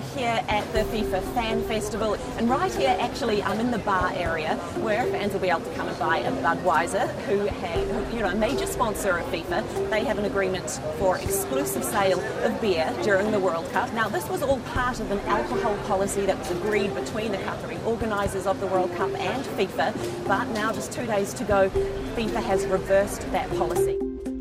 here at the FIFA Fan Festival, and right here actually I'm in the bar area where fans will be able to come and buy a Budweiser, who have, a major sponsor of FIFA. They have an agreement for exclusive sale of beer during the World Cup. Now this was all part of an alcohol policy that was agreed between the Qatari organisers of the World Cup and FIFA, but now just 2 days to go, FIFA has reversed that policy.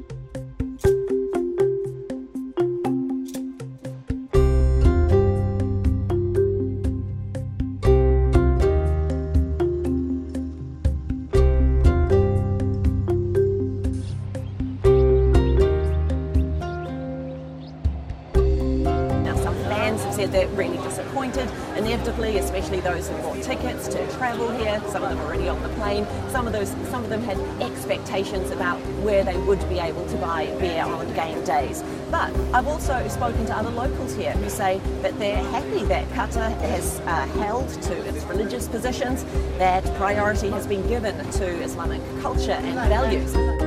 Have said they're really disappointed, inevitably, especially those who bought tickets to travel here. Some of them are already on the plane. Some of them had expectations about where they would be able to buy beer on game days. But I've also spoken to other locals here who say that they're happy that Qatar has held to its religious positions, that priority has been given to Islamic culture and values.